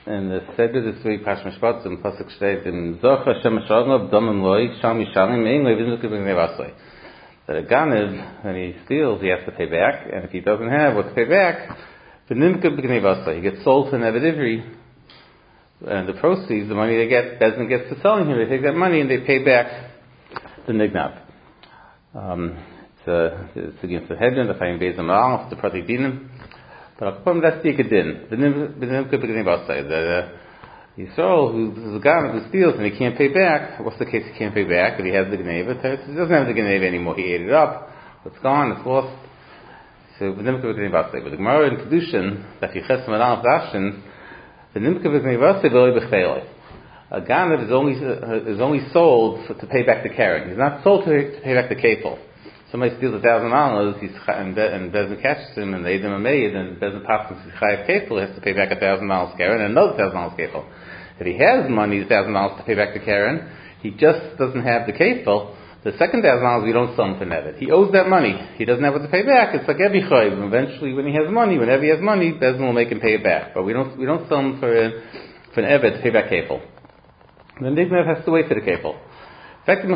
in the Seder this week, Pash Mishpat, in Pasuk steht, in Zoch Hashem Shalom, Domim Loi, Sham Yishalim, Ein Loi, Vizuk B'gnei Vasoi. That a Ganev, when he steals, he has to pay back, and if he doesn't have what to pay back, V'nimka B'gnei Vasoi, he gets sold to an Eved Ivri, and the proceeds, the money they get, Bezdin gets to selling him, they take that money and they pay back the Nignav. It's against the Hedron, the Chayim Beis Amal, the Pratik Dinim. But I'll put him that's the Ikadin. The Nimka B'gnei Vasai. The Yisrael, who's a guy who steals and he can't pay back, what's the case he can't pay back? If he has the Gneva, he doesn't have the Gneva anymore. He ate it up. It's gone. It's lost. So the Nimka B'gnei Vasai. But the Gemara in Kedushin, that Yiches Madan Zashin, the Nimka B'gnei Vasai V'loi B'chfeloi. A Ganav is only sold to pay back the Karen. He's not sold to pay back the Kefil. Somebody steals $1,000, and Bezdin catches him, and they him a maid, and Bezdin passes his chayav kefil, he has to pay back $1,000 Karen, and another $1,000 kefil. If he has money, $1,000 to pay back the Karen, he just doesn't have the kefil. The second $1,000 we don't sell him for nevet. He owes that money. He doesn't have what to pay back. It's like every chayav. Eventually, when he has money, whenever he has money, Bezdin will make him pay it back. But we don't sell him for an evet to pay back kefil. Then the Nignav has to wait for the kefil. In fact,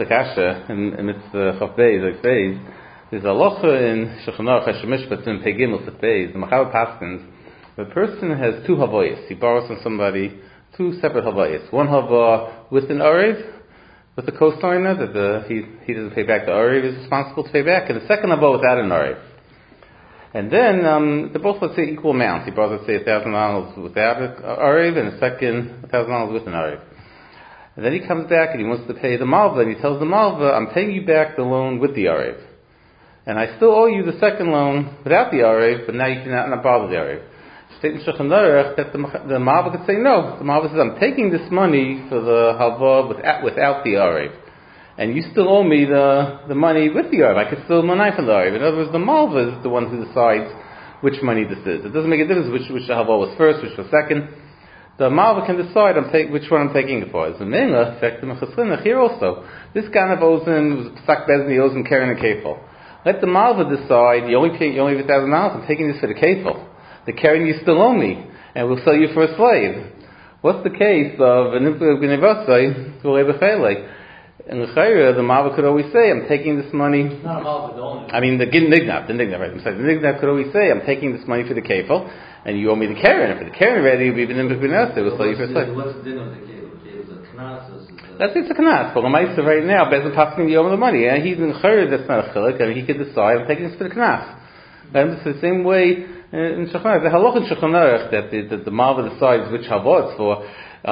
in its Chav Beis, like Beis, there's a locha in Shulchan Aruch Hashemishpat in Pei Gimel Sif Beis. The Machaber paskins, the person has two havayas. He borrows from somebody two separate havayas. One hava with an arev, with the co-signer that he doesn't pay back. The arev is responsible to pay back, and the second hava without an arev. And then they're both, let's say, equal amounts. He borrows, let's say, $1,000 without an arev, and the second $1,000 with an arev. And then he comes back and he wants to pay the malva, and he tells the malva, I'm paying you back the loan with the arev. And I still owe you the second loan without the arev, but now you cannot bother the arev. State in Shulchan Aruch that the malva could say no. The malva says, I'm taking this money for the halva without the arev. And you still owe me the money with the arev. I could still money from the arev. In other words, the malva is the one who decides which money this is. It doesn't make a difference which halva was first, which was second. The malva can decide which one I'm taking it for. It's a mela, effect in the here also. This Ganav owes him, was a Psak Bezdin, he owes him Karen and Kefil. Let the malva decide, you only have $1,000, I'm taking this for the Kefil. The Karen you still owe me, and we'll sell you for a slave. What's the case of an Gnevasai, in the Chayra, the malva could always say, I'm taking this money. Not a malva, the owner. I mean, the Nignav, right? The Nignav could always say, I'm taking this money for the Kefil, and you owe me the Karen. If the Karen ready, you'll be the Nimba B'nasa, we'll sell you for a slave. What's the dinner of the Kefil? Is it a knas? Let's say it's a knas. But Lamaisa right now, Bezdin passing the owe him the money. And he's in Chayra, that's not a chilik, and he could decide, I'm taking this for the knas. And it's the same way in Shulchan Aruch. The halach in Shulchan Aruch that the malva decides which halva it's for.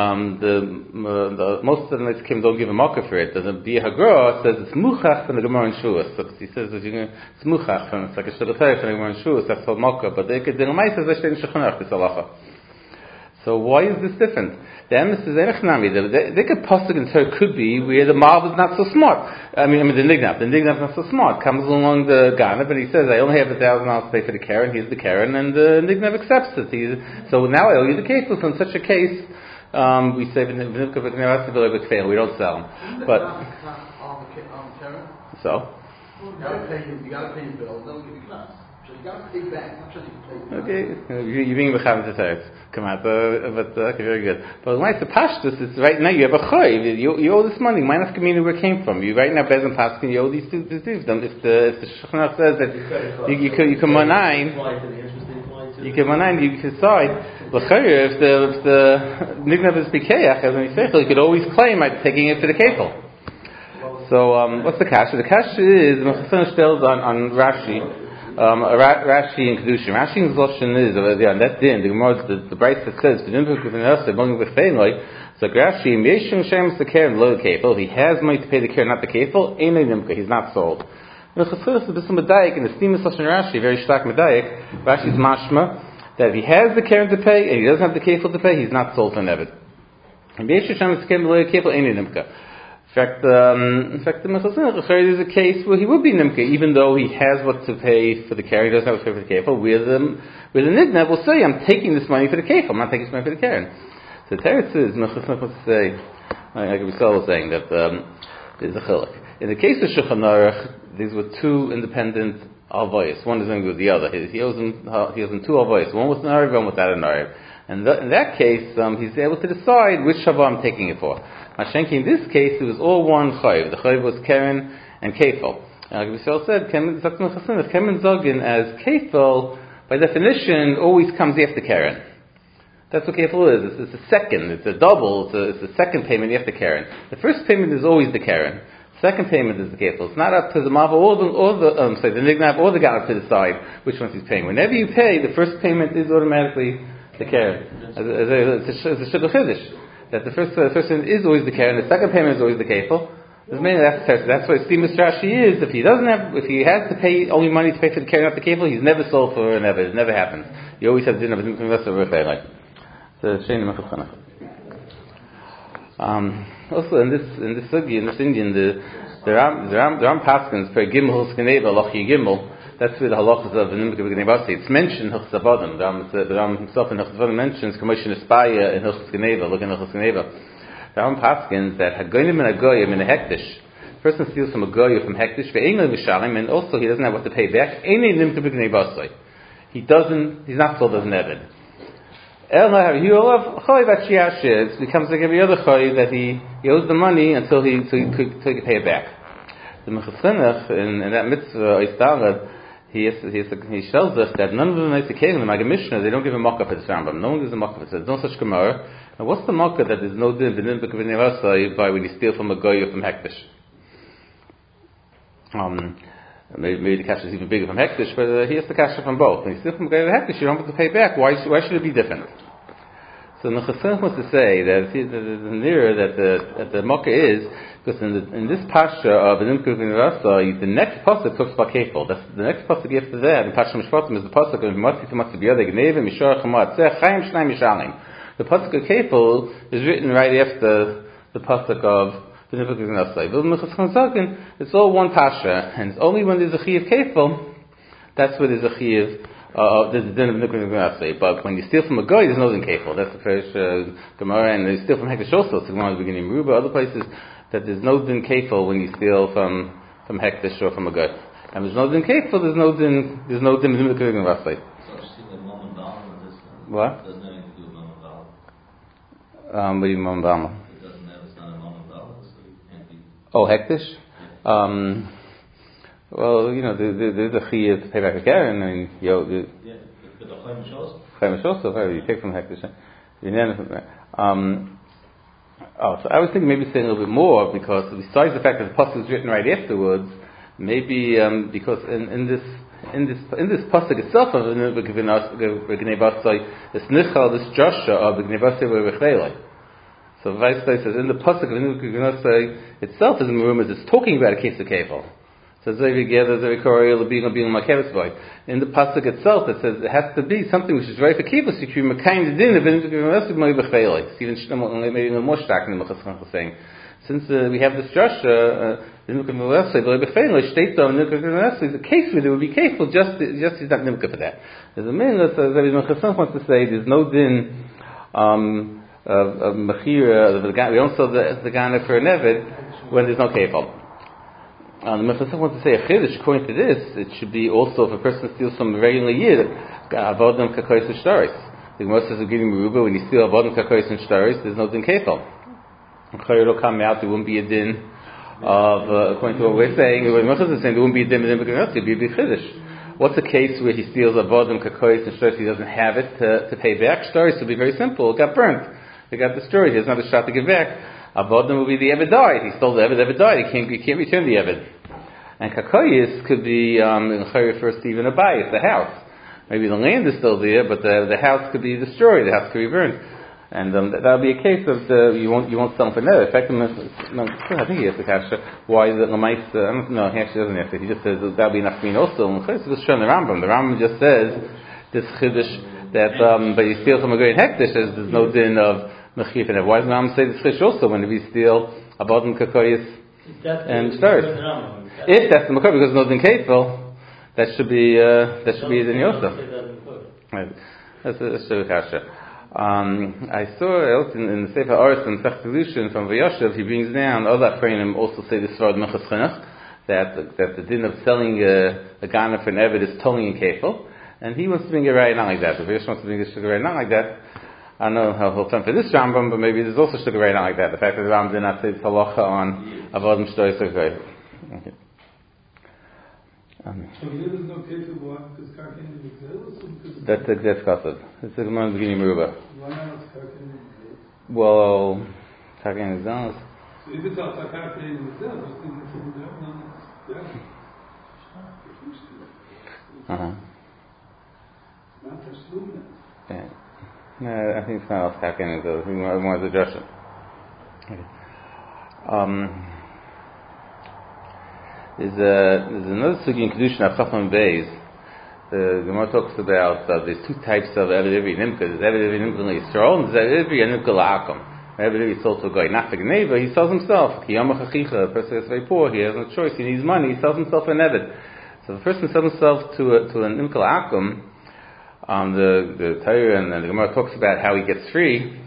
The most of the Nitzkim don't give a marker for it. The Bia Hagra says it's muchach from the Gemara in Shuas. So he says it's muchach from it's like a shulchan from the Gemara in Shuas. That's called marker. But the Gemara says they in Shulchan Aruch this halacha. So why is this different? The emes is enechnami. They could possibly could be where the malva is not so smart. I mean the Nignav is not so smart. Comes along the Ganav and he says I only have $1,000 to pay for the Karen. Here's the Karen, and the Nignav accepts it. So now I owe you the case. So in such a case. We say we don't sell them, but so you gotta pay your bills. They'll give you class. So you gotta pay back. Not just you pay. Okay, you're being bechamed to teretz. Come out, but okay, very good. But when I say pashtus, it's right now you have a choy. You owe this money. Minus community where it came from. You right now Bezdin Paskin. You owe these two. If the Shulchan Aruch says that you can monine. You can decide. If the Nignav is Bikeach, as we say, you could always claim I'm taking it for the Kefil. So, what's the kasha? The kasha is, Mechasana spells on Rashi, Rashi and Kedushin. Rashi in Zoshin is, on that din, the Gemara, the Bryce that says, so Rashi, Meshim Shem Sekeren Lo Kefil, he has money to pay the Keren, not the Kefil, Einay Nimka, he's not sold. Mechasana is a Medayik, in the Steam of Zoshin Rashi, very stark Medayik, Rashi's mashma, that if he has the Karen to pay and he doesn't have the Kefil to pay, he's not sold for Nevid. In fact, the Mechasana there's a case where he would be Nimka, even though he has what to pay for the Karen, he doesn't have what to pay for the Kefil. Where the Nignav will say, I'm taking this money for the Kefil, I'm not taking this money for the Karen. So Teretz is, Mechasana wants to say, like we saw saying that there's a chiluk. In the case of Shulchan Aruch, these were two independent alvayas. One is angry with the other. He owes him two alvayas. One with an arev, one without an arev. And in that case, he's able to decide which Shavah I'm taking it for. Mashenki, in this case, it was all one Chayiv. The Chayiv was Keren and Kefil. Like Michelle said, Kemen Zogin as Kefil, by definition, always comes after Keren. That's what Kefil is. It's a second, it's a double, it's a second payment after Keren. The first payment is always the Keren. Second payment is the Kefil. It's not up to the Mava or the Nignav or the Gav to decide which ones he's paying. Whenever you pay, the first payment is automatically the Keren. It's a Shidduch Chiddush. That the first payment is always the Keren, the second payment is always the Kefil. That's why Steve Rashi is, if he has to pay only money to pay for the Keren, not the Kefil, he's never sold for an Eved. It never happens. You always have dinner with him. Also in this sugi, in this Indian, the Ram Paskins per Gimel Skeneva Lochi Gimel. That's where the halachas of the Nimka B'Gnei. It's mentioned Hilchos Avadim. The Ram himself in Hilchos Avadim mentions Commission Espaya in Hilchos Skeneva. Look in Hilchos Skeneva. The Ram Paskins that Hagoyim and Hagoyim in a hektish. Person steals from a goy from hektish for England Vishalim, and also he doesn't have what to pay back. Any Nimka B'Gnei. He's not sold as an Eved. It becomes like every other choy that he owes the money until he can pay it back. The Mechas Chinuch in that mitzvah he tells us that none of them nice occasion the Maggid Mishnah they don't give a mockah for this Rambam. No one gives a mockah for this. There's no such gemara. And what's the mockah that there's no din by when you steal from a goy or from hektish? Maybe the cash is even bigger from hektish, but he has the cash from both. When you steal from a goy or hektish, you don't have to pay back. Why should it be different? So the Chassan wants to say that the nearer that the mockah is because in this pasha of Nimka B'Gnei the next pasuk talks about kefil. That's the next pasuk after that. In Pasha Mishpatim is the pasuk of Matzi Matzi B'Yadei Gneva Mishar Chamat Tzeh Chaim Shnai Mishalim. The pasuk of kefil is written right after the pasuk of the Nimka B'Gnei. It's all one pasha, and it's only when there's a chiyuv kefil that's where there's a chiyuv. There's a din of Nimka B'Gnei. But when you steal from a guy, there's no din kefil. That's the first Gemara, and you steal from Hektish also. It's the Gemara at the beginning of Ruba. Other places that there's no din kefil when you steal from Hektish or from a guy. And there's no din kefil. There's no din Nimka B'Gnei. So what? Doesn't have anything to do with Mom What do you mean Mom Bama? It doesn't have. It's not a Mom so it can't be. Oh, Hektish. Well, there's a chiyuv to pay back a Keren. But the Chaim Shosov, you take from Hektish. So I was thinking maybe saying a little bit more because besides the fact that the pasuk is written right afterwards, maybe because in this pasuk itself of the B'Gnei Basai, this nichal, this Joshua of B'Gnei Basai v'Rechelei. So Vaistai says in the pasuk of the B'Gnei Basai itself is in Merumas, it's talking about a case of kefil. In the pasuk itself, it says it has to be something which is very for kibus. You can kind of din of even maybe more stark than the Chassan was saying. Since we have this Joshua, the case with it would be careful. Just is not nimka for that. There's a min that Chassan wants to say there's no din of mechira. We don't sell the gana for an eved when there's no kefil. The Mefasach wants to say a chiddush. According to this, it should be also if a person steals from a regular year, avodim kakois and shtaris. The Gemara says of giving meruba when you steal avodim kakois and shtaris, there's no din kefil. Chayir will come out. There won't be a din of according to what we're saying. What the Mefasach is saying, there won't be a din of it be a big chiddush. What's the case where he steals avodim kakois and shtaris? He doesn't have it to pay back. Shtaris will be very simple. It got burnt. It got destroyed. He doesn't have a shot to give back. Avodim will be the Eved died. He stole the Eved died. He can't return the Eved. And Kakoyis could be Chayr first even a bayis, the house. Maybe the land is still there, but the house could be destroyed. The house could be burned. And that'll be a case of you won't sell for net. In fact, I think he has to catch why the Lamais. I don't know. He actually doesn't have to. He just says that'll be enough for me also. And Chayr is showing the Rambam. The Rambam just says this chiddush that but you steal from a great hektish. There's no din of. Why does the Rambam say this fish also when we steal avodim kakoyis and stars? If that's the makor, because no din kefil, that should be din yosa. That's a kasha. I saw in the Sefer Aris and Sech Solution from Vayashiv, he brings down other Achreinim also say this word Mechas Chinuch that the din of selling a garment for an eved is tolling in kefil, and he wants to bring it right not like that. The Vayash wants to bring this sugar right not like that. I don't know how he'll come for this Rambam, but maybe there's also shtukah right on like that. The fact that the Rambam did not say halacha on avodim shtois okay. So there's no case of what because karkin is exiled. That's Chassid. It's the Gemara in the beginning of Meruba. Why not karkin is exiled? Well, karkin is exiled. So if it's also karkin is exiled, I think it's in there. Not for student. Yeah. No, I think it's not else karkin is exiled. I think more the drasha. There's another sugi in Kedushin of Chacham Beis. The Gemara talks about there's two types of Eved Ivri Nimka. There's Eved Ivri Nimka Yisrael, and there's Eved Ivri and Nimka La'akom. Eved Ivri is sold to a guy, not the Gneva, he sells himself. The person is very poor, he has no choice, he needs money, he sells himself an Eved. So the person sells himself to a Nimka La'akom. The Torah and the Gemara talks about how he gets free.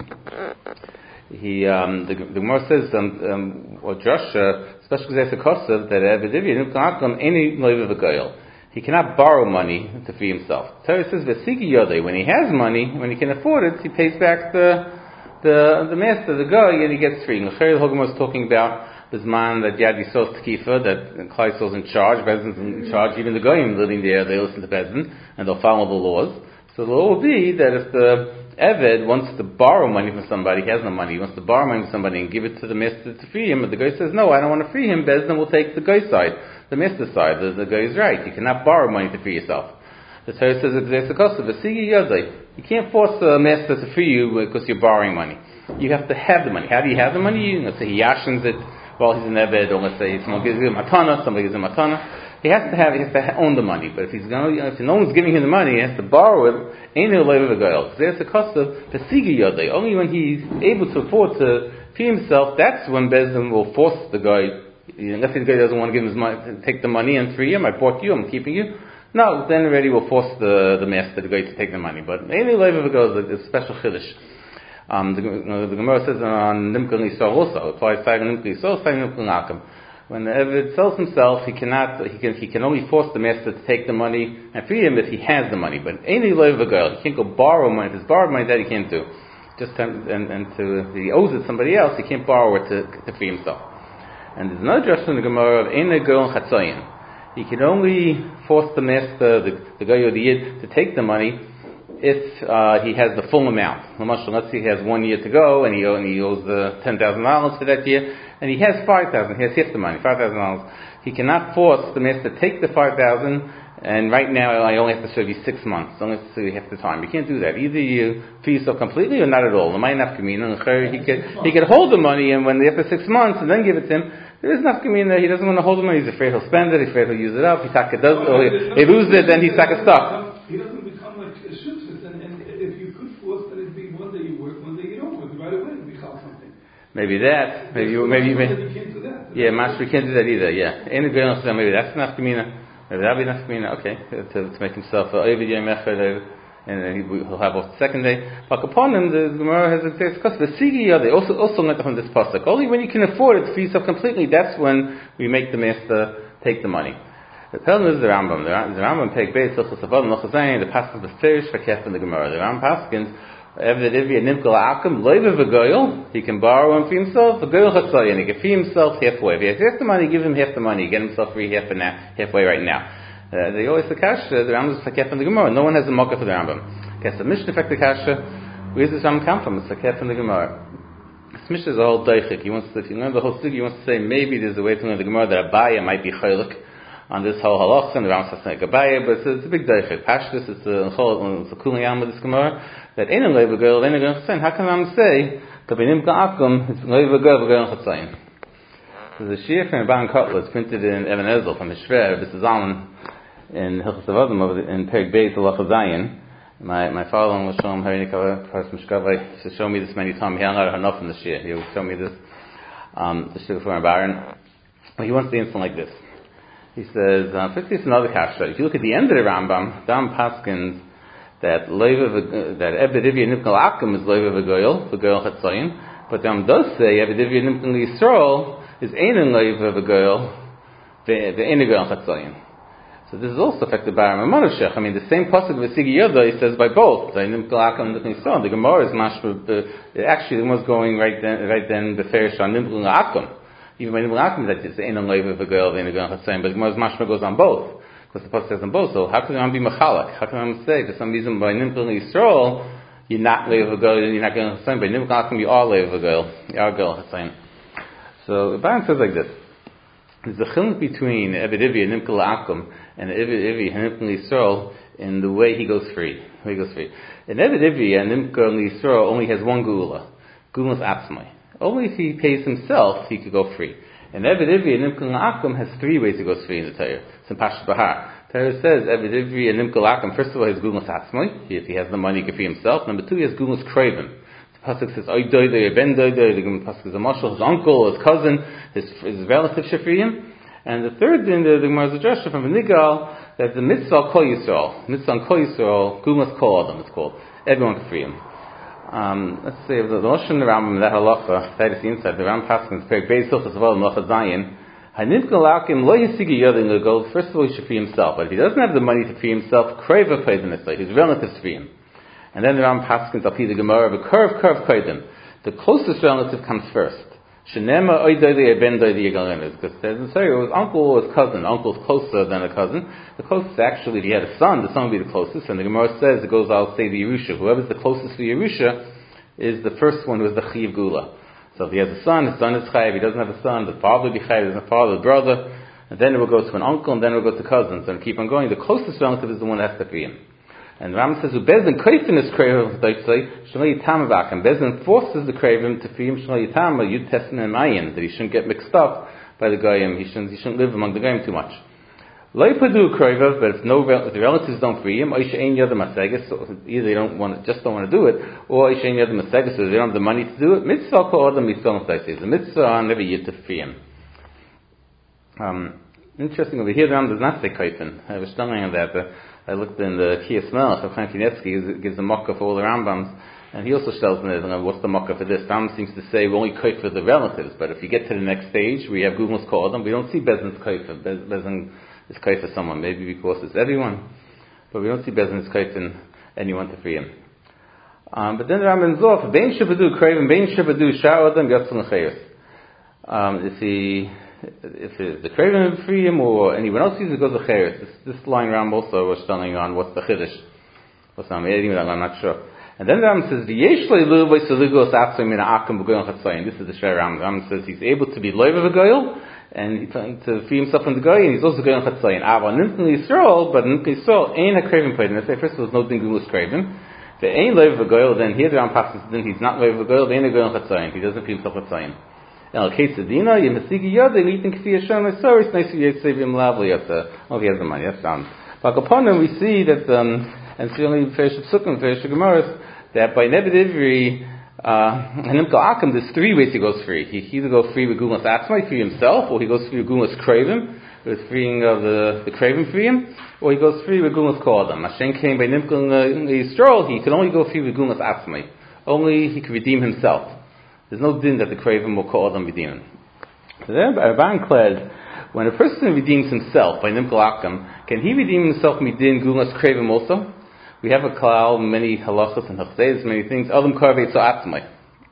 The Gemara says, or Joshua, especially because there's a kosev that Eved Ivri Nimka La'akom any loiv of a goyel. He cannot borrow money to free himself. Torah says Vesigi Yodei, when he has money, when he can afford it, he pays back the master, the guy, and he gets free. L'chayr Hogam was talking about this man that Yad Yisrael's Tekifa, that Klal Yisrael's in charge, Bezdin's in charge, even the Goyim living there, they listen to Bezdin, and they'll follow the laws. So the law will be that if the Eved wants to borrow money from somebody, he has no money, he wants to borrow money from somebody and give it to the master to free him, but the guy says, no, I don't want to free him, Bezdin will take the guy's side. The master's side, the guy is right. You cannot borrow money to free yourself. The Torah says you can't force a master to free you because you're borrowing money. You have to have the money. How do you have the money? Let's say he yashins it while he's in Eved, or let's say someone gives him matana, somebody gives him matana. He has to own the money. But if no one's giving him the money, he has to borrow it. Ain't no level of a goyel. There's the cost of the sigi yodei. Only when he's able to afford to free himself, that's when Bezdin will force the guy. Unless the guy doesn't want to give him his money, take the money and free him. I bought you, I'm keeping you. No, then already we'll force the master, the guy, to take the money. But any level of a goyel is a special chiddush. The Gemara says on Nimka Yisrael also applies to Nimka Yisrael, Nimka La'akom. When the Eved sells himself, he can only force the master to take the money and free him if he has the money. But any level of a girl, he can't go borrow money. If it's borrowed money, that he can't do. Just if he owes it to somebody else, he can't borrow it to free himself. And there's another drasha in the Gemara of Ein Goel Chatzayin. He can only force the master, the guy or the yid, to take the money if he has the full amount. Let's say he has 1 year to go and he owes $10,000 for that year, and he has $5,000. He has half the money, $5,000. He cannot force the master to take the $5,000. And right now, I only have to serve you 6 months. I only have to serve you half the time. You can't do that. Either you free yourself completely or not at all. He could hold the money, and when after 6 months, and then give it to him. There is enough community. He doesn't want to hold the money. He's afraid he'll spend it. He's afraid he'll use it up. He loses it, then he's stuck. He doesn't become like a shukshis, and if you could force, then it'd be one day you work, one day you don't work. Right away, it'd be something. Maybe that. Maybe. You can't do that. Yeah, Master, we can't do that either. Yeah, maybe that's enough community. Maybe that'll be enough community. Okay, to make himself and he'll have off the second day. But upon him, the Gemara has a discussed the Sigi. They also learned from this pasuk. Only when you can afford it for yourself completely, that's when we make the master take the money. The problem is the Rambam. The Rambam take Beis Hilchos Avodim Lochazayin. The pasuk is firish fakef in the Gemara. The Rambam paskins Eved Ivri and Nimka La'akom loiv of a goyel. He can borrow him for himself. A goyel chatzayin. He can free himself halfway. If he has half the money, give him half the money. Get himself free halfway right now. They always the kasha. The Rambam is fakef in the Gemara. No one has a mocha for the Rambam. Guess the Mishnah fact the kasha. Where does this Rambam come from? It's fakef in the Gemara. This Mishnah is a whole daichik. If you learn the whole sugi, he wants to say maybe there's a way to learn the Gemara that Abaya might be chaylik on this whole halach, and the Rambam says like Abaya, but it's a big daichik. Pashtus, it's a cooling down with this Gemara that ain't a leiv girl, ain't a girl chatzayin. How can Rambam say kabinim ka'akum it's leiv girl chatzayin? There's a shir from Ban Kotler. It's printed in Even Ezel from the Shver. This is on in Hilchos Avodim in Perek Beis Halacha Zayin. My father was showing Harinikava Paras Mishkavai to show me this many times. He had not enough in the shir. He would show me this the shir from Baron. But he wants the instant like this. He says, first it's another kasha. If you look at the end of the Rambam Paskins that Eved Ivri and Nimka La'akom is Leiv of a Goyel, the Goyel Chatzayin. But the Rambam does say Eved Ivri and Nimka Yisrael is Einen Leiv of a Goyel, the Einen Goyel Chatzayin. So this is also affected by Ramanushech. I mean, the same pasuk of Sigi Yoda, he says by both. The Gemara is mashma. Actually, the Gemara is going right then the fair shah Nimkul Akum. Even by Nimkul Akum, that it's ein leiv of a girl, ein girl chatzayim. But the Gemara's mashma goes on both because the pasuk says on both. So how can the Ram be machalak? How can the Ram say for some reason by Nimkul Yisrael you're not leiv of a girl, you're not girl chatzayim? By Nimkul Akum you are leiv of a girl, you are girl chatzayim. So the Baran says like this. There's a chiluk between Eved Ivi and Nimkul Akum and Eved Ivi and Nimkul Yisrael in the way he goes free. And Eved Ivi and Nimkul Yisrael only has one gula, gulas atzmai. Only if he pays himself he could go free. And Eved Ivi and Nimkul Akum has three ways he goes free in the Torah. It's in Pashas Bahar. Torah says Eved Ivi and Nimkul Akum. First of all, he has gulas atzmai. If he has the money, he can free himself. Number two, he has gulas craven. The pasuk says, "Oy doide, ben doide." The pasuk says, "A mashal, his uncle, his cousin, his relative should free him." And the third thing, the Gemara is a from V'nigal, that the mitzvah kol Yisrael, gumas kol adam, it's called. Everyone can free him. Let's say the Lashon Rambam that halacha, that is the inside. The Rambam pasuk is very based off as well in Lachad Zayin. Hanimkul Akum lo yisigi yodin l'gol. First of all, he should free himself. But if he doesn't have the money to free himself, kreva payden it's like his relatives free him. And then the Rambam pasuk Al Pi the Gemara, the curve payden. The closest relative comes first. Shenema oidoide ben doide yigalenes. Because it says in Torah, his uncle or his cousin. Uncle's closer than a cousin. The closest actually, if he had a son, the son would be the closest. And the Gemara says, it goes out, say the Yerusha. Whoever's the closest to Yerusha is the first one who is the Chiv Gula. So if he has a son, his son is Chayiv. If he doesn't have a son, the father will be Chayiv. His father, the brother. And then it will go to an uncle, and then it will go to cousins. And keep on going. The closest relative is the one that has to free him. And Ram says, Bezdin Kaifin is Kraven, Shalai Yitamavak. And Bezdin forces the Kraven to free him Shalai Yitama, Yud Tessin and Mayin, that he shouldn't get mixed up by the Goyim, he shouldn't live among the Goyim too much. Lai Padu Kraven, but if the relatives don't free him, Aisha Ein Yada Masegas, so either they don't want to do it, or Aisha Ein Yada Masegas, so they don't have the money to do it, Mitzvah Ko Adam Yisrael Masegas, the Mitzvah on every year to free him. Interesting, over here the Ram does not say Kaifin. I was stumbling on that. I looked in the Kiyas Melech of Chaim Kanievsky, gives a mockah for all the Rambams, and he also tells me, what's the mockah for this? Ram seems to say we only kaif for the relatives, but if you get to the next stage, we have Gumos Kodam, we don't see Bezin's kaif. Bezin is kaif for someone, maybe because it's everyone, but we don't see Bezin's kaif in anyone to free him. But then the Rambam Zof, Bein Shabadu Kraven, Bein Shabadu Sha'odam Yatzun Chayos. If the Kraven will free him or anyone else uses it, goes to Cheres. This line Ram also was telling on what's the Chiddush. I'm not sure. And then the Ram says, this is the Sheh Ram. Ram says he's able to be loiv of a goyel, and he's trying to free himself from the goyel, and he's also going on Chatzayin. Nimkul Yisrael, but Nimkul Yisrael ain't a Kraven played. And I say, first of all, there's no Dingumus Kraven. If there ain't loiv of a goyel, then here the Ram passes, then he's not loiv of a goyel, they ain't a goyel on Chatzayin. He doesn't free himself Chatzayin. El Ketzadina, Yemasigi Yoda, eating Kfi Hashem, so it's nice to be Yitzavim Lavli. Oh, he has the money, that's done. But upon him, we see that, and certainly Ferish Psukim, Ferish Gemaras, that by Neved Ivri, and Nimkul Akum, there's three ways he goes free. He either goes free with Gumas Atzmai, free himself, or he goes free with Gumas Kraven, with freeing of the Kraven free him, or he goes free with Gumas Kodam. Hashem came by Nimkul Yisrael, he could only go free with Gumas Atzmai. Only he could redeem himself. There's no din that the Kraven will call them redeeming. So then, Rabban declares, when a person redeems himself by Nimkul Akum, can he redeem himself midin Gumas Kraven also? We have a klal, many halachas and hachzeiz, many things. Adam Karvei Atzmai.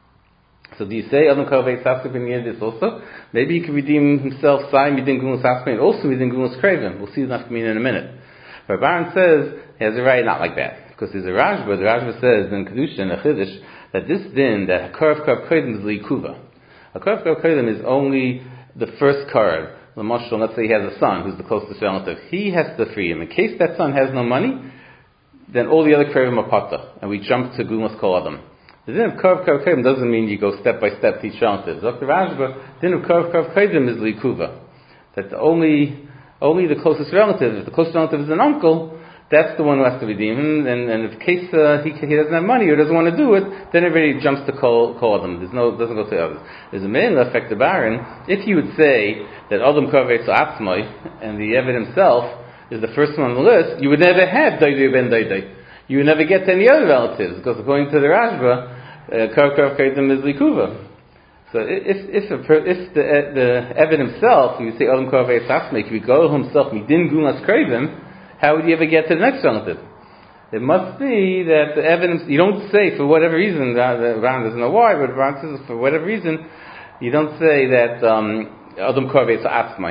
So do you say Adam Karvei Atzmai in this also? Maybe he can redeem himself sai midin Gumas Atzmai and also midin Gumas Kraven. We'll see the nafkamina in a minute. Rabban says he has a right not like that, because there's a Rashba. The Rashba says in Kedusha and a Chiddush that this din, that Hakav Kodim is Likuva. Hakav Kodim is only the first card. The Mashal, let's say he has a son who's the closest relative. He has to free him. In case that son has no money, then all the other Kodim are pata, and we jump to Gumas Kol Adam. The din of Hakav Kodim doesn't mean you go step by step to each relative. Dr. Rashba, the din of Hakav Kodim is Likuva. That only the closest relative, if the closest relative is an uncle, that's the one who has to redeem him, and if case he doesn't have money or doesn't want to do it, then everybody jumps to call them. Doesn't go to others. There's a main effect of Baron. If you would say that Adam Karvetz Atzmai and the Eved himself is the first one on the list, you would never have Daidai Ben Daidai. You would never get to any other relatives, because according to the Rashba, Karv Kedem is Likuva. So if the Eved himself, you say Adam Korvei Satzmei, if you go himself Midin Gunas Kravim, how would you ever get to the next relative? It must be that the evidence, you don't say for whatever reason, Ram doesn't know why, but Ram says for whatever reason, you don't say that Adam Korvei Satzmei,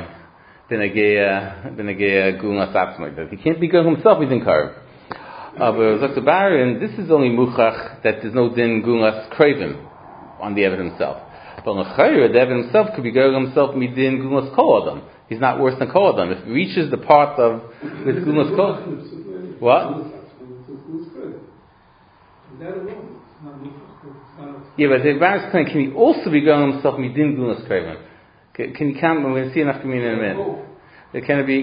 Benegei Gunas Satzmei, that he can't be going himself within Karv. But Dr. Baron, this is only Muchach that there's no Din Gunas Kravim on the Eved himself. But on the Chayr, the Eved himself could be going himself Midin Gunas Kol Adam. He's not worse than Kol Adam. If he reaches the part of this Gunas Kol, what? Yeah, but the Baron's claim, can he also be going himself Midin Gunas Kravim? Can he come? We're going to see enough communion in a minute. Can it be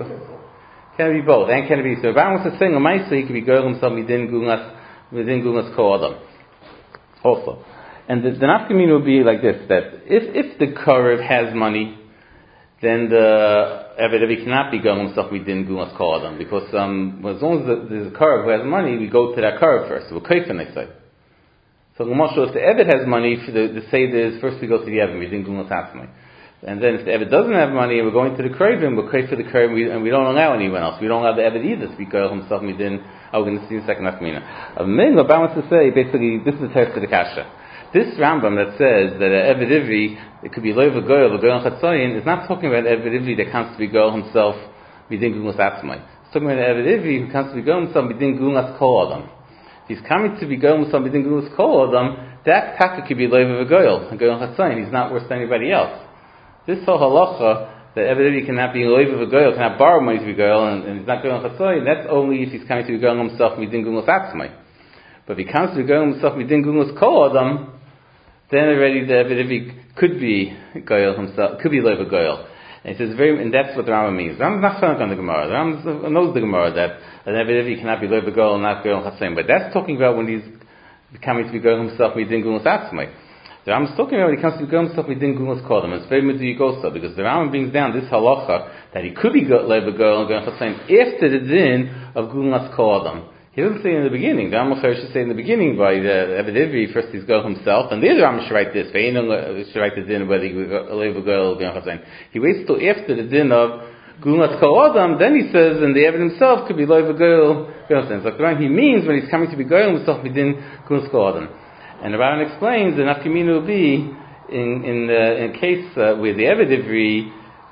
both? And can it be? So the Baron wants to say on my side, he could be going himself Midin Gunas Kol Adam. Also. And the nafkamina would be like this, that if the Karev has money, then the Eved cannot be going himself Midin Gunas Kol Adam, because as long as there's a Karev who has money, we go to that Karev first. So we're Kaifin, they say. So if the Eved has money, the Seder is first we go to the Eved, Midin Gunas Atzmai. And then if the Eved doesn't have money, we're going to the Karev, we're Kaif for the Karev, and we don't allow anyone else. We don't allow the Eved either to be going himself Midin. We're going to see in a second nafkamina. What I want to say, basically, this is the text of the Kasha. This Rambam that says that an Eved Ivri, it could be Loiv Goyal or Goyal Chatzayin, is not talking about Eved Ivri that comes to be Goyal himself Midin Gunas Atzmai. It's talking about an Eved Ivri who comes to be Goyal himself Midin Gunas Kol Adam. If he's coming to be Goyal himself Midin Gunas Kol Adam, that taka could be Loiv Goyal and Goyal Chatzayin. He's not worse than anybody else. This whole halacha that Eved Ivri cannot be Loiv Goyal, cannot borrow money to be Goyal, and he's not Goyal Chatzayin, that's only if he's coming to be Goyal himself Midin Gunas Atzmai. But if he comes to be Goyal himself Midin Gunas Kol Adam, then already the Eved Ivri could be Goyal himself, could be Loiv Goyal. And it says and that's what the Rambam means. The Rambam's not found on the Gemara. The Rambam knows the Gemara that an Eved Ivri cannot be Loiv Goyal and not Goyal Chatzim. But that's talking about when he's coming to be Goyal himself Midin Gunas Atzmai. The Rambam's talking about when he comes to be Goyal himself Midin Gunas Kol Adam. It's very Meduyik also, because the Rambam brings down this halacha that he could be Loiv Goyal and Goyal Chatzim after the din of Gunas Kol Adam. He doesn't say in the beginning. The Rambam should say in the beginning by the Eved Ivri, first he's go himself, and the other Rambam should write this. Should write the din whether he will go or go. He waits till after the din of Gunas Kol Adam, then he says, and the Eved himself could be Loiv Goyal. So he means when he's coming to be Goyal himself, Midin Gunas Kol Adam. And the Rambam explains the nafkamina will be in a case where the Eved Ivri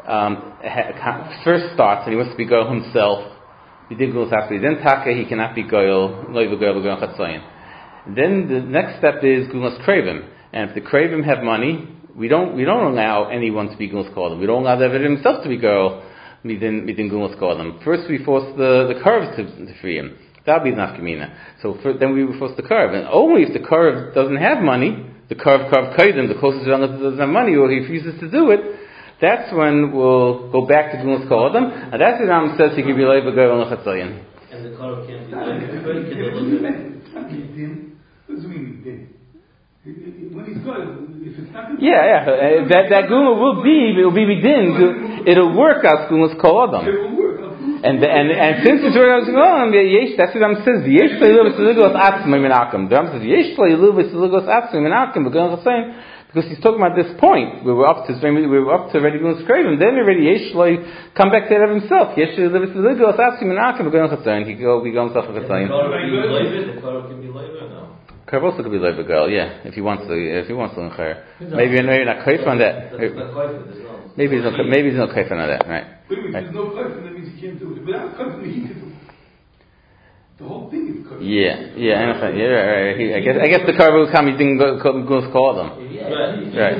first starts and he wants to be Goyal himself. Then taka he cannot be Goyal, Loiv Goyal, Goyal Chatzayin. Then the next step is Gunas Kravim, and if the Kravim have money, we don't allow anyone to be Gunas Kol Adam. We don't allow the Eved himself to be Goyal Midin Gunas Kol Adam. First we force the Karev to free him. That'll be the nafkamina. So then we will force the Karev, and only if the Karev doesn't have money, the Karev Kaidim, the closest relative doesn't have money, or he refuses to do it. That's when we'll go back to Gunas Kol Adam, and that's what Ram says he can be Loiv Goyal and Chatzayin. And the Karev can't be Loiv. What does it mean, din? When he's good, if it's not good. Yeah. That Guma will be Midin. It'll work out Gunas Kol Adam. It will work. And since it's working out, that's what Ram says. Yesh Leiluvus Ligos Atzmai Menachem. The Ram says Yesh Leiluvus Ligos Atzmai Menachem. Goyal Chatzayin. Because he's talking about this point, we were up to already Gunas Kravim, then already Yesh Loi come back to Erev himself. Yesh Loi Ligos Atzmai Menachem. Goyal Chatzayin. He go himself for Chatzayin. The Karev can be Loiv or no? Karev also could be Loiv Goyal, yeah, if he wants to L'Chayer. Maybe not Kaif on that. Maybe there's no Kaif on that, right? Wait a minute, there's no Kaif, that means he can't do it. Without Kaif, he can do it. The whole thing is Kaif. Yeah, right. I guess the Karev will come. He didn't go Kol Adam. Right.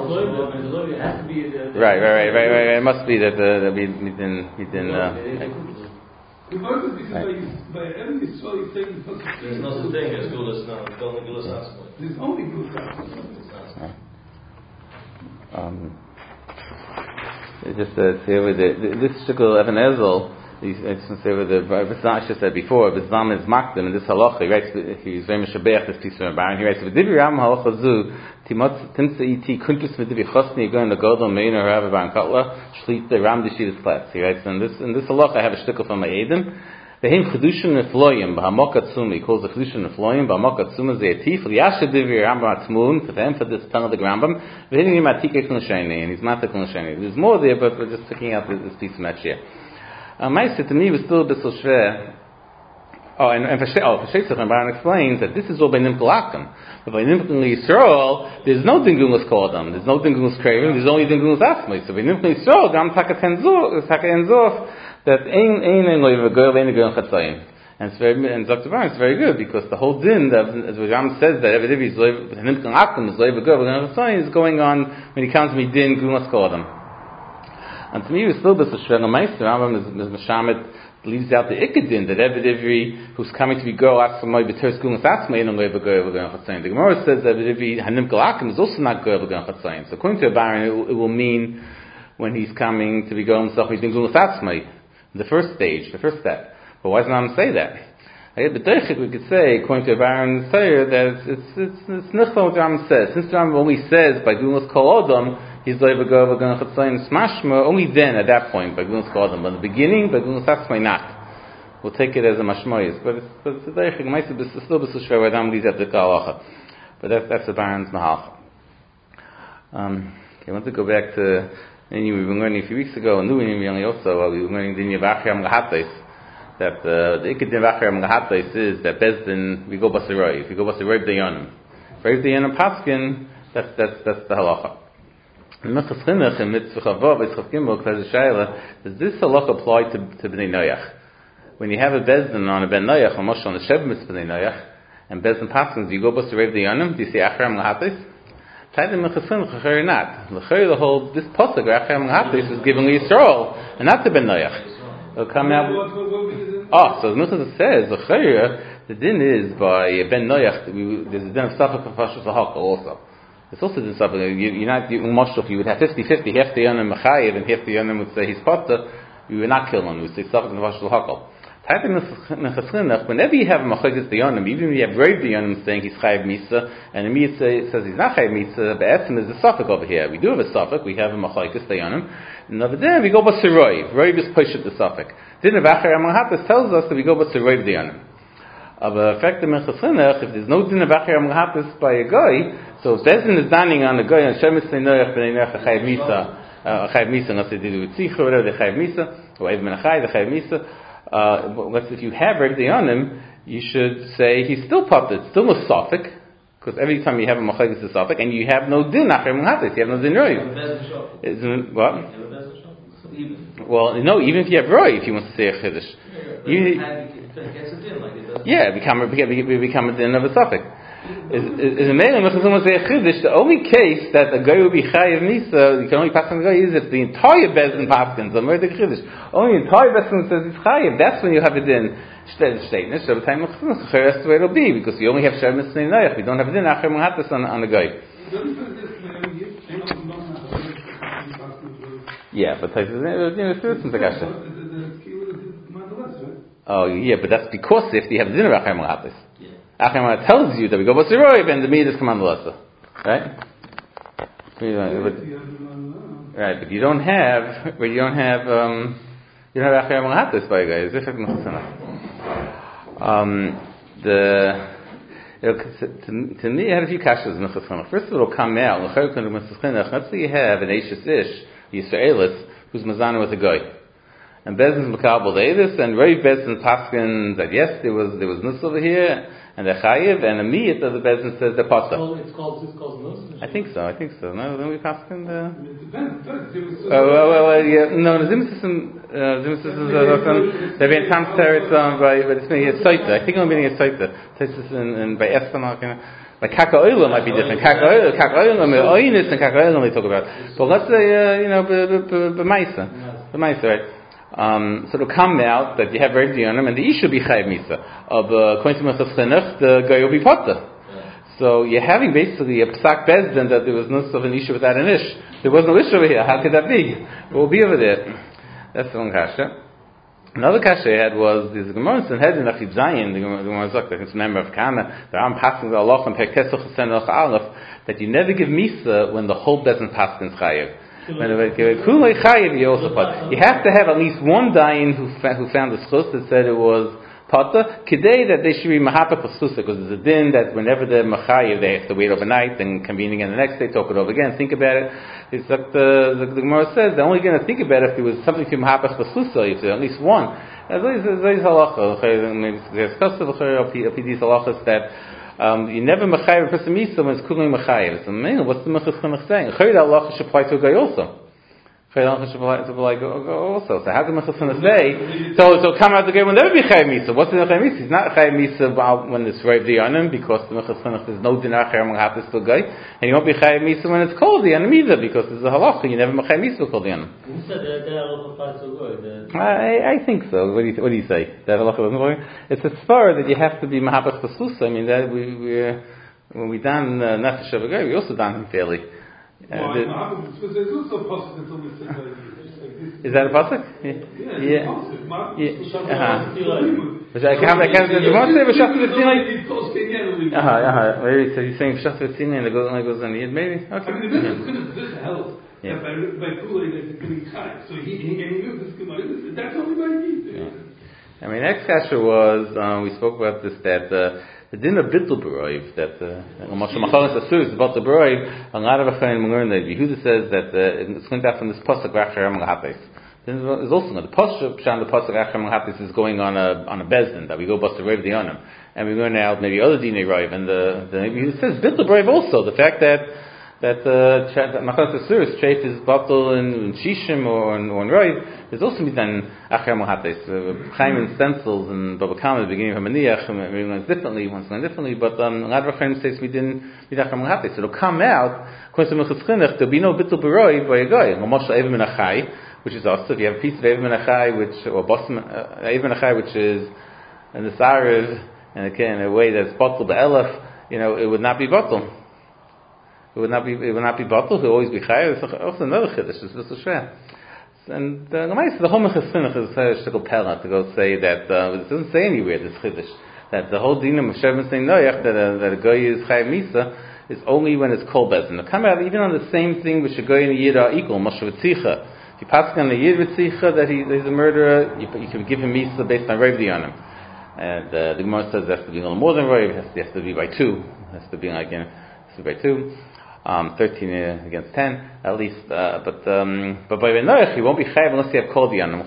It must be that we didn't. The purpose because by every Yisrael he's saying there's no such thing as Gulas now. It's only Gulas Atzmai. There's only Gulas Atzmai. It just says here with this shikul Evan Ezel. It's over the Bisnash said before. Biznam is makdim, and this halacha he writes. He's very mishabech this piece from Baron. He writes with Divi Ram halacha zu timotz iti kuntus with Divi chosni going to Godel Meina Rabbi Baron Kotler Shlita Ram Dishidus Platz. He writes in this halacha I have a shtickle from my Edom Vehim Chedushin Nefloyim, B'hamok Atzuma, he calls the Chedushin Nefloyim, B'hamok Atzuma Ze'atif, L'yasha Divi Rambam Atzmun, for them, for this tongue of the Rambam, V'hinim Atikek L'Sheni, and he's Matak L'Sheni. There's more there, but we're just picking out this piece from that year. Maisa, to me, was still a bit so schwer. And for Sheitzach, Baran explains that this is all by Nimkul Akim. But by Nimkul Yisrael, there's no Dingulas Kodam, there's no Dingulas Kravim, there's only Dingulas Asmai. So by Nimkul Yisrael, Gam Taka Enzov, that Ein Loiv a girl, Ein a girl Chatzayim. And it's very, and Dr. Baran, it's very good, because the whole din, as Ram says, that every day is Nimkul Akim, is Loiv a girl, Ein Chatzayim, is going on when he comes to me Din Gulas Kodam. And to me, it's still this a Shver Meister, Rambam is Meshamet, leaves out the ikadin that every who's coming to be girl asks somebody b'teres gulas atzmai and only girl v'gan chatzayim. The Gemara says that every hanim galakim is also not girl v'gan chatzayim. So according to Baron, it will mean when he's coming to be girl himself, he's doing gulas atzmai, the first stage, the first step. But why does Ram say that? B'deichik we could say, according to Baron Sayer, that it's nichol what Ram says. Since Ram only says by gulas kol odom, he's like a girl, we're going to chatzayim smashma, only then, at that point, by Gunas Kodam. But in the beginning, by Gunas Atzmai, not. We'll take it as a mashmoyis. But it's a deichik, it's still a shver, where Adam leads at the Kalacha. But that's the Baron's Mahalcha. I want to go back to, we were learning a few weeks ago, and Nuinim also, we were learning the Vachram Gahatais, that the Ikedim Vachram Gahatais is that Bezdin, we go Basiroi. If you go Basiroi B'dayonim. If B'dayonim Paskin, that's the halacha. In Mechas Chinuch, in Mitzvah Chavav, Yitzchak Gimel, does this halacha apply to Bnei Noach? When you have a Bezdin on a Ben Noach, or Moshe on a Sheb Mitzvah Bnei Noach, and Bezdin Paskins, do you go Basiroi B'dayonim? Do you say Achram Gahatais? Tied in Mechas Chinuch, or not. The whole, this Pasuk, Achram Gahatais, is given to Yisrael, and not to Ben Noach. It'll come out. So the Mechas says, the din is by Ben Noach, there's a din of Safek for Pashas Lahakal also. It's also din something. You're not Moshe. You would have 50-50. Half the yonim mechayev and half the yonim would say he's potter. You would not kill him. You would say Safek and Pashas Lahakal. Whenever you have a machlekes the yonim, even if you have Rav the yonim saying he's chayev misa, and the Miyat says he's not chayev misa, but Etzim is the Safek over here. We do have a Safek. We have a machlekes the yonim. And over there we go Basiroi. Rav is pushed the Safek. Din of Achar Amlahatas tells us that we go Basiroi the yonim. But effect of Mechas Chinuch, if there's no din of Achar Amlahatas by a guy, so if Bezdin is dining on a guy on Shemitz Noach B'nei Noach chayev misa, unless they do it with Tzicha or whatever, they chayev misa, or even Menachai, they chayev misa. If you have Rav on him, you should say he's still potter, it's still a Safek, because every time you have a machlekes it's a Safek, and you have no din Achar Amlahatas, you have no din Roi. What? Well, no, even if you have Roi, if you want to say a Chiddush. We become a din of a Safek. Is a man who say a Chiddush, the only case that a guy will be chayev misa, you can only pass on the guy, is if the entire Bezdin paskins, the murder Chiddush. Only the entire Bezdin says it's chayev, that's when you have it in Shteitnish, so the time that's the way it'll be, because you only have Shemitz Bnei Noach, we don't have it in Achar Amlahatas on the guy. Yeah, but oh yeah, but that's because if you have the din of Achar Amlahatas. Achar Amlahatas tells you that we go Basiroi and the Midas command Lasa. Right? Right, but you don't have Achar Amlahatas by guys. To me, I had a few kashas in Mechas Chinuch. First of all, it'll come out. Let's say you have an Eishes Ish, Yisraelis, who's mazana with a guy. And Bezdin's Makabal Davis, and Rav Bezdin Paskin that yes, there was nus over here, and the chayiv, and a miyat of the Bezdin says the potter. It's called nus? I think so. No, then we Paskin the. It depends. Yeah. No, the Zimmerson is they've been tamstered by it's meaning Saita. I think I'm meaning Saita. And by Espanol, like Kaka Oila might be different. Kaka Oila, Oinis and Kaka Oila they talk about. But let's say B'maisa, right? So it'll come out that you have Rav Dionim and the Ish will be chayev misa. According to Mechas Chinuch, the guy will be potter. So you're having basically a psak bezdin that there was no of an Ish without an Ish. There was no Ish over here. How could that be? It will be over there. That's the one kasha. Another kasha I had was this Gemara in Hedin Achid Zayin. The Gemara Zok, that it's a member of Kana. The Ram passing the Allah and Pekesach Chasen Aleph that you never give misa when the whole bezdin paskins chayev. Kulei Chayiv you also put. You have to have at least one dayan who found the schus that said it was Pata, Kidei that they should be Mahapach Pasusa, because there's a din that whenever they're Machayiv, they have to wait overnight and convene again the next day, talk it over again, think about it. It's like the Gemara says, they're only going to think about it if there was something to Mahapach Pasusa, if there's at least one. There's halacha, there's kasav these halachas that you never Machayiv a person Misa when it's Kulei Machayiv. So, what's the Mechas Chinuch saying? Chayid halacha should apply to a guy also. So how can Mechas Chinuch say? So come out the guy will never be Chayiv Misa. What's the Chayiv Misa? He's not Chayiv Misa when it's Rav Diyanim, because the Mechas Chinuch there's no dinar Chayiv Mechapis to a guy, and he won't be Chayiv Misa when it's Kol Diyanim either, because there's a halacha you never Chayiv Misa Kol Diyanim. You said that halacha applies to a guy. I think so. What do you say? That halacha doesn't work. It's a svara that you have to be Mahabas Pasusa. I mean that when we done Nefesh of a guy, we also done him fairly. Is that a pasuk? Yeah. Maybe so you're saying V'shas V'tzini and it goes on the Yid, maybe? Okay. I mean, this helps. Yeah. By Kulei that it's going to be Chayiv. So he knew this Gemara. That's only by Yid. I mean, next kasha was, we spoke about this, that the din of Bittul B'roiv, that Moshe Machalas Asur is about the B'roiv, a lot of Achayim learn that Yehuda says that it's going to happen from this Pasuk Racharem L'Hapes. There's also the Pasuk Racharem L'Hapes is going on a Bezdin, that we go bust the Rav Diyanim, and we learn out maybe other Dinei Roiv, and the Yehuda says Bittul B'roiv also, the fact that Machalas Asur is treif is Batul in Shishim or in Roiv, there's also midan Acharem L'Hapes. Chaim in stencils and Baba Kama at the beginning of Maniach, everyone learns differently, one's learned differently, but a lot of Chaim says midin Acharem L'Hapes. It'll come out, according to Mechas Chinuch, there'll be no Bittul B'roiv by a guy. Mamash Eiv Min Achai, which is also, if you have a piece of Eiv Min Achai, or Eiv Min Achai, which is in the Sariv, and again, in a way that's Batul B'Elef, it would not be Batul. It would not be Batul, it would always be Chai. It's also another Chiddush, it's just a share. And the whole Mechas Chinuch is a shtickle pella to go say that it doesn't say anywhere this Chiddush that the whole dinam of Shev saying Noach that a guy is Chayiv Misa is only when it's Kol Bezin. Now come out even on the same thing which a guy and a Yid are equal. Moshe V'tzicha. If you pass on a Yid V'tzicha that he's a murderer, you can give him Misa based on Rav Diyanim. And the Gemara says it has to be a little more than Rav. It has to be by 2. It has to be like by 2. 13 against 10 at least, but by Benoach he won't be chayav unless you have kol diyanim.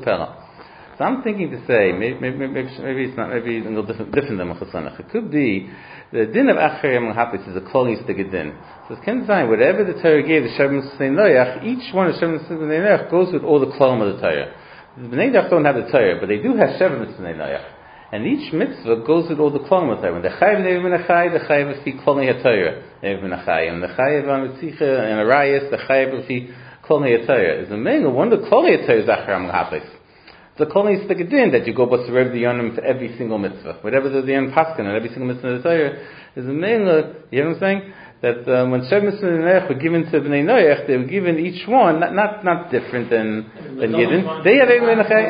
So I'm thinking to say maybe it's not, maybe a little different than Mechas Chinuch. It could be the din of Acharem L'Hapes is a klonistic din. So it's kind of whatever the Torah gave the Shavim Shnei Noach, each one of Shavim Shnei Noach goes with all the klolim of the Torah. The Bnei Noach don't have the Torah, but they do have Shavim Shnei Noach. And each mitzvah goes with all the klolim of the Torah. When the chayiv Eiv Min Achai, the chayiv is fi klolim HaTorah Eiv Min Achai, and the chayiv on Mitzicha and Arayas, the chayiv is fi klolim HaTorah. Is a main one of the klolim HaTorah is Acharem L'Hapes. The klolim is the din that you go bust the Rav Diyanim to every single mitzvah, whatever the Diyan Paskin and every single mitzvah of the Torah is a main. You know what I'm saying? That when Shev Mitzvah and Noach were given to Bnei Noach, they were given each one not different than Yidden. They have Eiv Min Achai.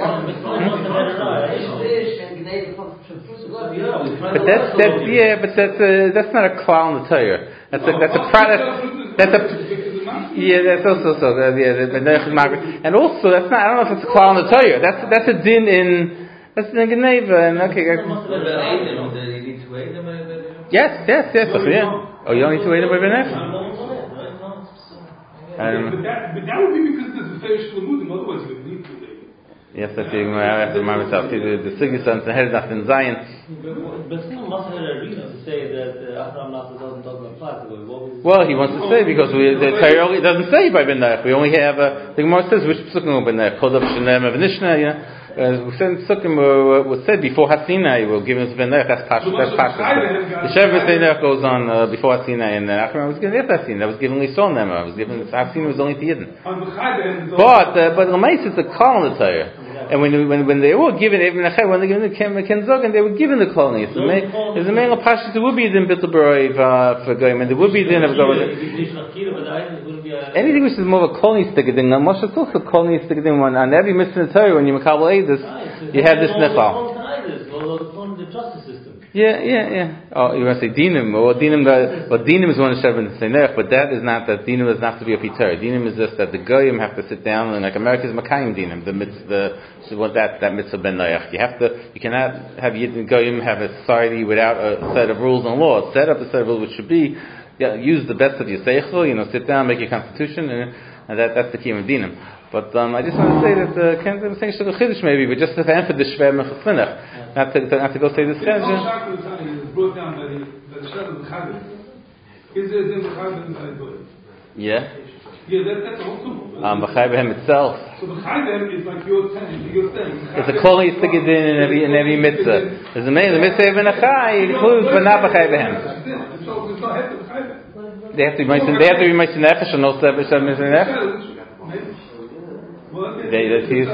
But that's not a klal in the Torah. That's a product. That's also so. And also that's not. I don't know if it's a klal in the Torah. That's a din in Geneva. And okay. Yes. Yeah. Oh, you don't need to wait about Benech? But that would be because there's a Feish Lamudim, otherwise you would need to wait. Yes, I have to remind myself. The Sigis and the Herzach in Zion. But still must have a reason to say that Acharem L'Hapes doesn't apply to go. Well, he wants to say because the Torah only doesn't say by Benech. We only have the Gemara says which Psukim are Benech. Kodav Shenem Avnishna. We said Psukim was said before Hasinai. We'll give us Benech. That's Pashas. The Shev Benech goes on before Hasinai, and Acharem was given after Hasinai. That was given Lisol Nema. Was given Hasinai was only to Yidden. But the L'mais is the Kol in the Torah. And when they were given Eiv Min Achai, when they were given the Kenzog, and they were given the colonies, there's a main Pashas. There would be din Bittul B'roiv for Goyim, and there would be din of Goyim. Anything which is more of a kolonistic din. Now, Moshe talks of kolonistic din. On every mitzvah in the Torah, when you makabel Eidus, you have this nechal. The justice system. Yeah. Oh, you want to say dinim? Well, dinim is one Shevin Seinech, but that is not that dinim is not to be a pitar. Dinim is just that the goyim have to sit down and like America's Makayim dinim. That mitzvah ben noach. You cannot have goyim have a society without a set of rules and laws. Set up a set of rules which should be use the best of your seichel. Sit down, make your constitution, and that's the key of dinim. But I just want to say that can't say shul chiddush maybe, but just to answer the shver mechaslinach, not to go say this chiddush. Is brought down by the shadow of the Chavis. Is there a Chavis in the Yeah. Yeah, that's the whole thing. B'chai itself. So B'chai is like your thing. It's a kol yistigedin in every mitzvah. There's a mitzvah of Benachai includes, but not B'chai behem. So there's no head of B'chai. They have to be Moshe Nefesh and no Sefer Shem Moshe Nefesh. He's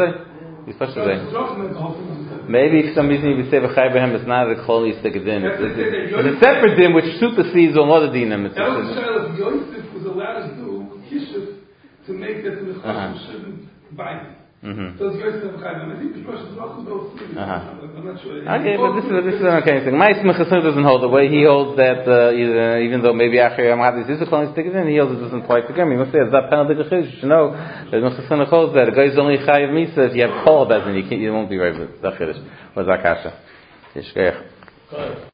maybe if some reason you would say B'chai behem, it's not a kol yistigedin. It's a separate din which supersedes all other dinim. That was the child of Yosef was allowed to do kishuf to make that the Chacham shouldn't buy it. So it's Yosef and B'chai behem. I think the person is also those three. I'm not sure. Okay, but this is an okay thing. My Mechasson doesn't hold the way. He holds that even though maybe Achir Amad is a kol yistigedin, he holds it doesn't apply to him. He must say it's that penalty to chiddush. You know that Mechasson holds that a guy is only chayiv misa if you have kol bezin. You won't be right with that chiddush. What's that kasha?